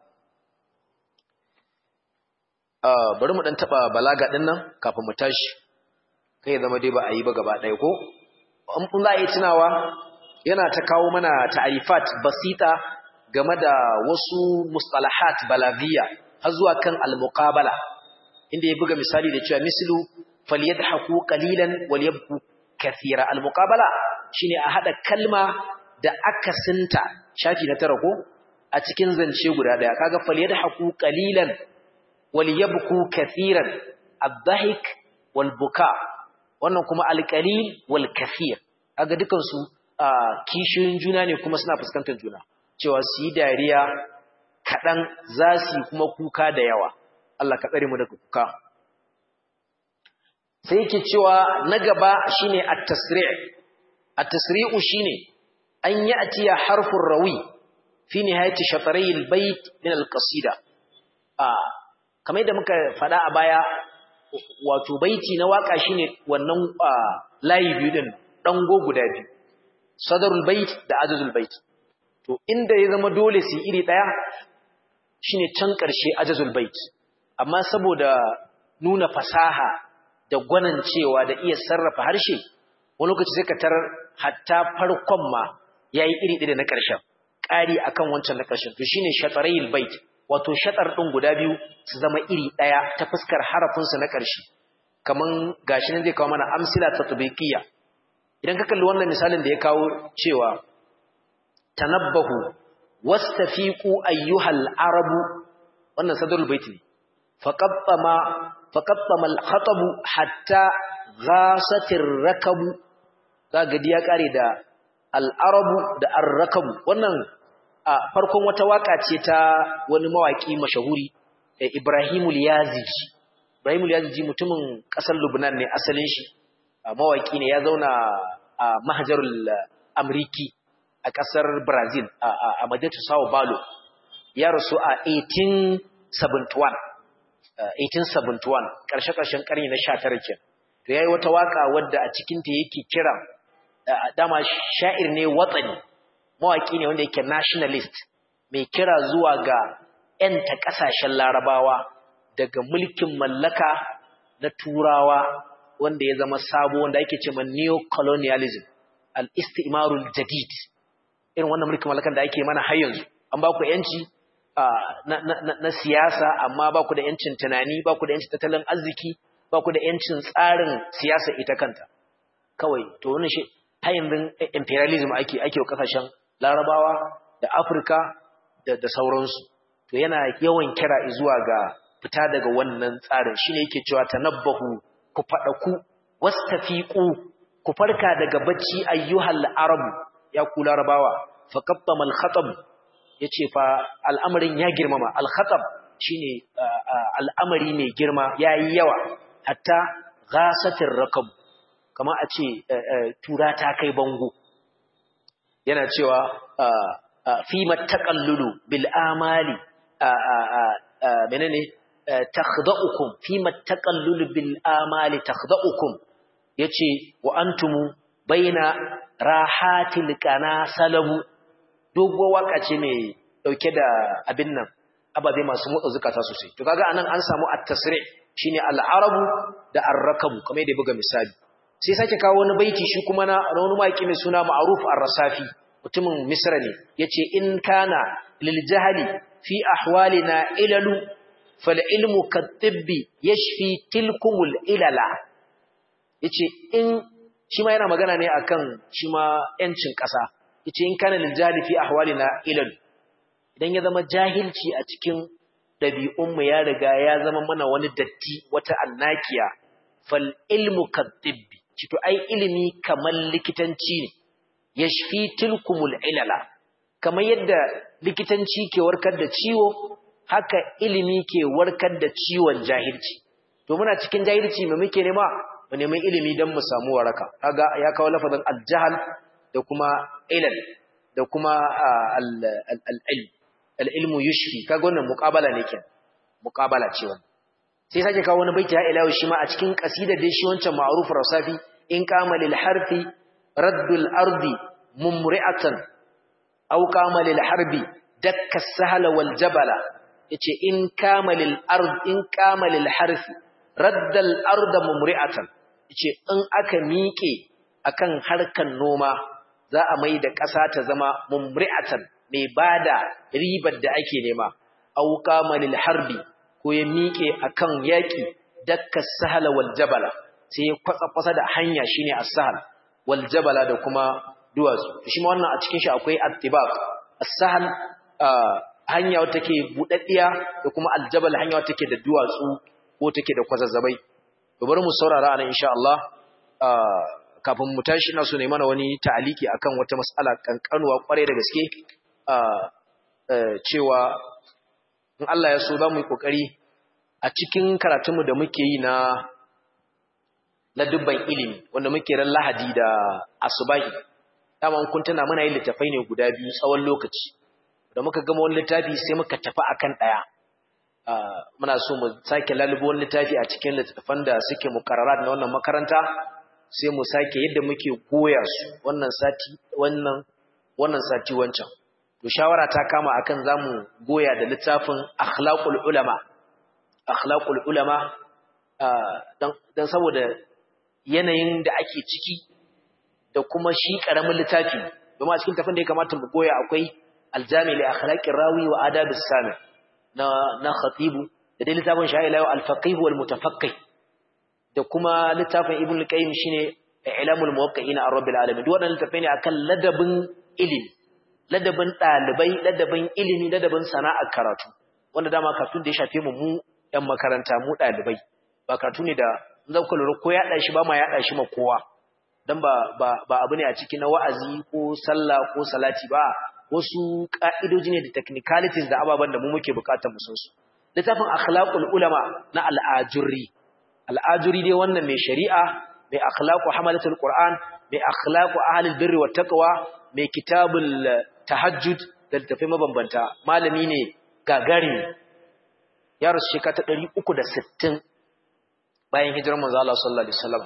bari mu dan taba balaga din nan kafin mu tashi kai zama dai ba a yi ba gaba ɗaya ko in kun za a yi tunawa yana ta kawo mana ta'rifat basita game da wasu mustalahat balaghiya har zuwa kan al-muqabala inda ya buga misali da cewa mislu falyadhaku qalilan walyabku kathira al-muqabala shine a hada kalma da akasinta shafi na tara ko a cikin zance guda daya kaga falyadhaku qalilan walyabku kathiran ad-dhahik wal-buka wannan kuma al-qalil wal-kathir kaga dukan su kishiyoyin juna ne kuma suna fuskantar juna cewa su yi dariya kadan za su kuma kuka da yawa Allah ka tsare mu daga kuka sai yake cewa na gaba shine at-tasri' at-tasri'u shine an ya'ti harfur rawi fi nihayati shatray al-bayt min al-qasida kamar yadda muka fada a baya wato baiti na waka shine wannan layi biyu din dango guda biyu sadarul bayt da ajazul bayt to inda ya zama dole su iri daya shine can karshe ajazul bayt amma saboda nuna fasaha da gwanancewa da iya sarrafa harshe wani lokaci sai ka tarar hatta farkon ma yayi iri ɗaya na ƙarshen ƙari akan wancan na ƙarshen to shine shatarayil bait wato shatar din guda biyu su zama iri ɗaya ta fuskar harafin su na ƙarshe kaman gashi nan zai kawo mana amsila tatbiqiyya idan ka kalli wannan misalin da ya kawo cewa tanabbahu wastafiqu ayyuhal arabu wannan sadrul bait ne faqattama al-khatabu hatta ghasatir rakabu kaga ya kare da al-arabu da ar-rakabu wannan farkon wata waka ce ta wani mawaki mashahuri Ibrahimul Yaziji Ibrahim al-Yazidi mutumin kasar Lebanon ne asalin shi, mawaki ne, ya zauna a Mahjarul Amriki a kasar Brazil a Madinatu Sao Paulo. Ya rasu a 1871 karshe-karshen karni na 19 kenan. To yayi wata waka wadda a cikin ta yake kira, dama sha'ir ne watsani, mawaki ne wanda yake nationalist, mai kira zuwa ga 'yanta kasashen Larabawa daga mulkin mallaka na Turawa wanda ya zama sabo, wanda ake cewa neo-colonialism, al-istimarul jadid. Irin wannan mulkin mallakan da ake mana har yanzu, an ba ku yanci na siyasa, amma ba ku da yancin tunani, ba ku da yancin tattalin arziki, ba ku da yancin tsarin siyasa ita kanta. Kawai to wannan shi har yanzu imperialism ake wa kasashen Larabawa da Afirka da sauransu. To yana yawan kira zuwa ga fita daga wannan tsarin. Shine yake cewa tanabbahu, ku fadaku, wastafiqu, ku farka daga bacci ayyuhal arabu, ya ku Larabawa. Faqattama al-khatab, yace fa al'amarin ya girmama. Al-khatab shine al'amari mai girma, yayi yawa, hatta ghasatir rakab, kamar a ce tura ta kai bango. Yana cewa fi mattaqallulu bil amali menene takhda'ukum, fi mattaqallulu bil amali takhda'ukum, yace wa antumu baina rahatil qana salabu. Doguwar waka ce mai dauke da abin nan, ababe masu motsa zukata sosai. To kaga anan an samu at-tasri' shine al-arabu da ar-rakabu, kamar yadda buga misali. Sai sake kawo wani baiti shi kuma na wani maki mai suna Ma'ruf ar-Rasafi, mutumin Misra ne. Yace in kana lil jahli fi ahwalina ilalu fal ilmu kat-tibbi yashfi tilkumul ilala. Yace in shi ma yana magana ne akan shi ma yancin ƙasa. Yace in kana lil jahli fi ahwalina ilalu, idan ya zama jahilci a cikin ɗabi'unmu ya riga ya zama mana wani datti, wata annakiya, fal ilmu kat-tibbi, to ai ilimi kamar likitanci ne, yashfi tilkumul ilala, kamar yadda likitanci ke warkar da ciwo, haka ilimi ke warkar da ciwon jahilci. To muna cikin jahilci me muke nema? Mu nemi ilimi don mu samu waraka. Kaga ya kawo lafazin al-jahl da kuma ilal da kuma al-ilm. Al-ilmu yushfi, kaga wannan muqabala ne kenan. Muqabala ce wannan. Sai sake kawo wani baiti ya ilahi shi ma a cikin qasidar da shi wancan Ma'ruf ar-Rasafi, in qama lil harfi raddul ardi mumri'atan aw qama lil harbi dakka as-sahla wal jabala. Yace in qama lil harfi raddal arda mumri'atan, yace in aka miƙe akan harkan noma za a mai da ƙasa ta zama mumri'atan, mai bada ribar da ake nema. Aw qama lil harbi, ko ya miƙe akan yaƙi, dakka as-sahla wal jabala, sai ya kwatsa da hanya shine as-sahl wal jabala da kuma duwatsu. Shi ma wannan a cikin shi akwai attibaq. As-sahl hanya wacce take budaddiya, da kuma al-jabal hanya wacce take da duwatsu ko take da kwazazzabai. To bari mu saurara anan insha Allah. Kafin mu tashi ina so ne mana wani ta'aliki akan wata mas'ala kankanuwa kware da gaske, cewa in Allah ya so za mu yi kokari a cikin karatunmu da muke yi na dubban ilimi wanda muke ran Lahadi da Asubahi. Dama kun tana muna yin littafai ne guda biyu tsawon lokaci. Da muka gama wani littafi sai muka tafi akan daya. Muna so mu sake lalubo wani littafi a cikin littafan da suke mukarrarat na wannan makaranta, sai mu sake yadda muke goya su wannan sati wannan sati wancan. To shawara ta kama akan zamu goya da littafin Akhlaqul Ulama dan saboda yanayin da ake ciki da kuma shi karamin littafi. Domin a cikin tafin da ya kamata mu goya akwai Al-Jami' li Akhlaqir Rawi wa Adabis Sami' na Khatibu, da dai littafin Sha'ilawi Al-Faqih wal Mutafaqqih, da kuma littafin Ibn al-Qayyim shine Ilamul Muwaqqi'in ar-Rabbil Alamin. Duk wannan littafai ne akan ladabin ilimi, ladabin dalibai, ladabin ilimi, ladabin sana'ar karatu, wanda dama karatu da ya shafe mu ɗan makaranta, mu dalibai. Ba karatu ne da zan ku lura ko yaɗa shi ba ma yaɗa shi ma kowa, dan ba abu ne a ciki na wa'azi ko sallah ko salati ba, wasu ka'idoji ne da technicalities da ababen da mu muke bukatar mu san su. littafin akhlaqul ulama na al-ajurri dai wannan mai shari'a mai akhlaqu hamalatul qur'an mai akhlaqu ahlul birri wat taqwa mai kitabul tahajjud da littafai mabambanta malami ne gagari ya rasu shekara ta 360 bayan hijirar manzo Allah sallallahu alaihi wasallam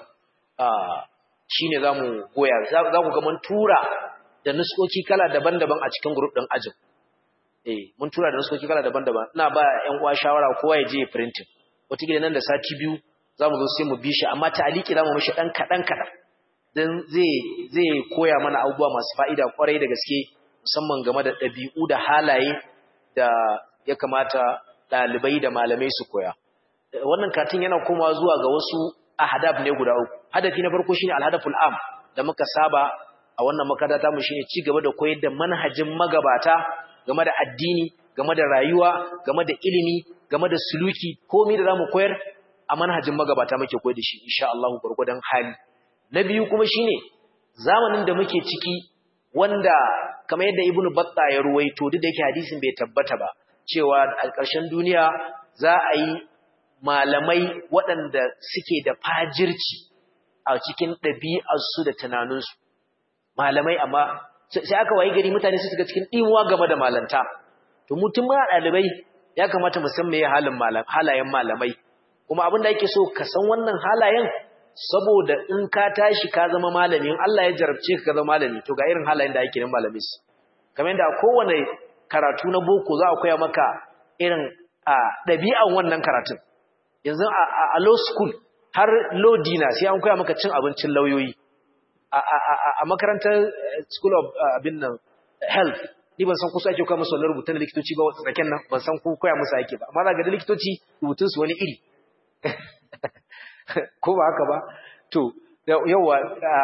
shine zamu goya za ku ga mun tura da nuskoki kala daban-daban a cikin group din ajin mun tura da nuskoki kala daban-daban ina ba ƴan uwa shawara kowa ya je printing wata gida nan da sati biyu zamu zo sai mu bi shi amma ta'aliki zamu mishi dan kadan dan zai koya mana abubuwa masu fa'ida kwarai da gaske musamman game da ɗabi'u da halaye da ya kamata ɗalibai da malamai su koya wannan katin yana komawa zuwa ga wasu ahdaf ne guda uku hadafi na farko shine al-hadaful am da muka saba a wannan makaranta mu shine ci gaba da koyar da manhajin magabata game da addini game da rayuwa game da ilimi game da suluki komai da zamu koyar a manhajin magabata muke koyar da shi insha Allah gurgudan hali na biyu kuma shine zamanin da muke ciki wanda kamar yadda Ibn Battah ya ruwaito duk da yake hadisin bai tabbata ba cewa a ƙarshen duniya za a yi malamai waɗanda suke da fajirci a cikin ɗabi'arsu da tunaninsu malamai amma sai aka wayi gari mutane su shiga cikin ɗimuwa game da malanta to mutum ma ɗalibai ya kamata mu san meye halayen malamai kuma abin da ake so ka san wannan halayen saboda in ka tashi ka zama malami in Allah ya jarabce ka zama malami to ga irin halayen da ake yin malami kamar yadda kowane karatu na boko za a koya maka irin ɗabi'an wannan karatun yanzu a law school har law dinner sai an koya maka cin abincin lauyoyi a makarantar school of abin nan health ni ban san ku ake koya musu wannan rubutun likitoci ba tsaken nan ban san ku koya musu ake ba amma za ga likitoci rubutun su wani iri ko ba haka ba to yawa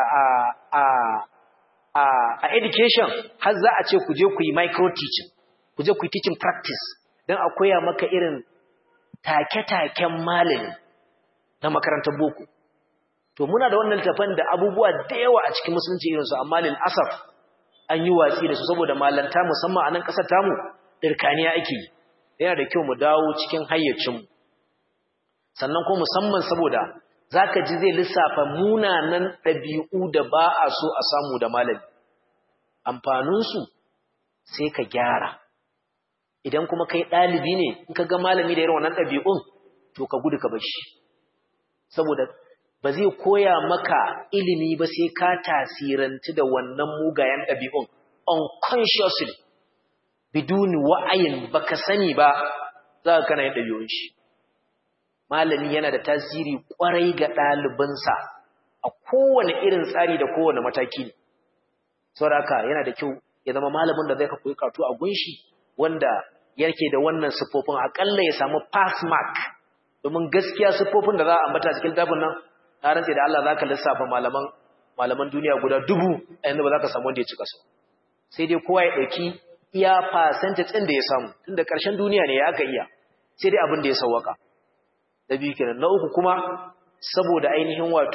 a education har za a ce ku je ku yi micro teaching ku je ku yi teaching practice dan a koya maka irin take-taken malami na makarantar boko to muna da wannan littafin da abubuwa da yawa a cikin musulunci irin su amma lil asaf an yi watsi da su saboda malanta musamman a nan kasar tamu dirkaniya ake yi yana da kyau mu dawo cikin hayyacin mu sannan ko musamman saboda zaka ji zai lissafa munanan dabi'u da ba a so a samu da malami amfanin su sai ka gyara idan kuma kai dalibi ne in ka ga malami da irin wannan dabi'un to ka gudu ka bar shi saboda ba zai koya maka ilimi ba sai ka tasirantu da wannan mugayen dabi'un unconsciously biduni wa'ayin baka sani ba za ka kana yin dabi'un shi malami yana da tasiri kwarai ga ɗalibinsa a kowane irin tsari da kowane mataki ne saboda haka yana da kyau ya zama malamin da zai ka koyi karatu a gunshi wanda yake da wannan siffofin akalla ya samu pass mark domin gaskiya siffofin da za a ambata cikin tabin nan na rantse da Allah zaka lissafa malaman duniya guda 1000 a yanzu ba za ka samu wanda ya cika su sai dai kowa ya dauki iya percentage din da ya samu tunda karshen duniya ne ya aka iya sai dai abin da ya sawwaka da biyu kenan na uku kuma saboda ainihin wato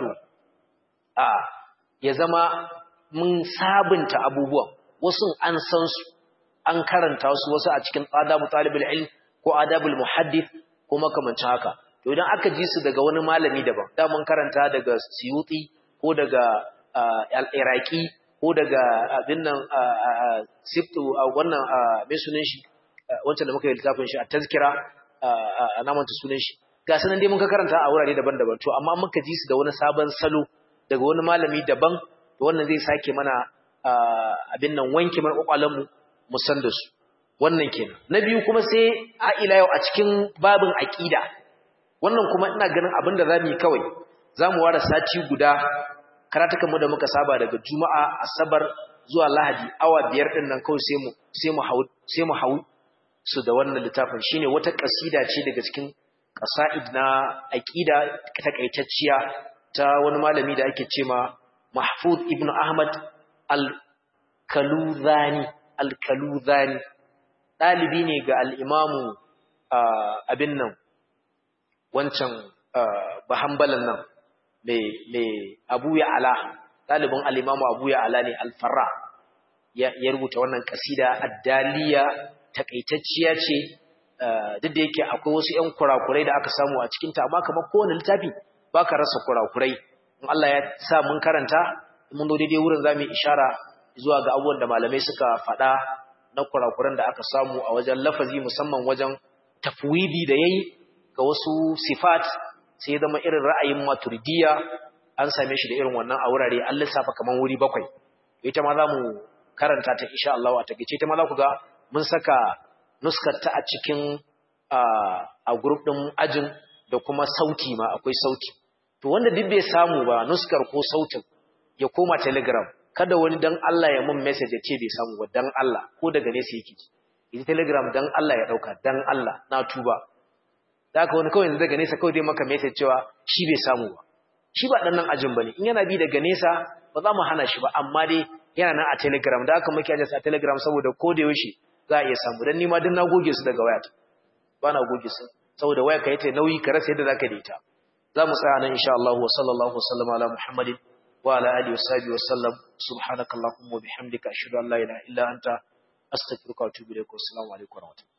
ya zama mun sabunta abubuwan wasu an san su an karanta su wasu a cikin adabu talibul ilm ko adabul muhaddith ko makamancin haka to idan aka ji su daga wani malami daban da mun karanta daga Suyuti ko daga al-Iraqi ko daga abin nan Sibtu wannan mai sunan shi wancan da muka yi littafin shi a tazkira na manta sunan shi ga sanan dai mun ka karanta a wurare daban-daban to amma muka ji su da wani sabon salo daga wani malami daban to wannan zai sake mana abin nan wanke mana kwakwalan mu san da su wannan kenan na biyu kuma sai a ila yau a cikin babin aqida wannan kuma ina ganin abinda zamu yi kawai zamu ware sati guda karatukan mu da muka saba daga juma'a asabar zuwa lahadi awa 5 din nan kawai sai mu hau su da wannan littafin shine wata kasida ce daga cikin qasaid na aqida takaitacciya ta wani malami da ake cewa Mahfuz ibn Ahmad al-Kaluzani ɗalibi ne ga al'imamu abin nan wancan bahambalan nan mai abu ya ala ɗalibin al'imamu abu ya ala ne alfarra ya rubuta wannan ƙasida addaliya taƙaitacciya ce duk da yake akwai wasu ƴan kurakurai da aka samu a cikin ta amma kamar kowane littafi baka rasa kurakurai in Allah ya sa mun karanta mun zo daidai wurin zamu ishara zuwa ga abubuwan da malamai suka faɗa na kurakuran da aka samu a wajen lafazi musamman wajen tafwidi da yayi ga wasu sifat sai ya zama irin ra'ayin maturidiyya an same shi da irin wannan a wurare an lissafa kaman wuri 7 ita ma zamu karanta ta insha Allah a takeice ita ma za ku ga mun saka nuskar ta a cikin a group din ajin da kuma sauti ma akwai sauti to wanda duk bai samu ba nuskar ko sautin ya koma Telegram kada wani dan Allah ya mun message ya ce bai samu ba dan Allah ko daga nesa yake ji Telegram dan Allah ya dauka dan Allah na tuba da haka wani kawai daga nesa kawai dai maka message cewa shi bai samu ba shi ba dan nan ajin bane in yana bi daga nesa ba za mu hana shi ba amma dai yana nan a Telegram da haka muke aje a Telegram saboda ko da yaushe za a iya samu dan ni ma din na goge su daga wayata ba na goge su saboda waya ka yace nauyi ka rasa yadda zaka daita za mu tsaya nan insha Allah wa sallallahu wasallama ala Muhammadin wa ala alihi washabihi wasallam subhanakallahumma wa bihamdika ashhadu an la ilaha illa anta astaghfiruka wa atubu ilaik wa assalamu alaikum wa rahmatullahi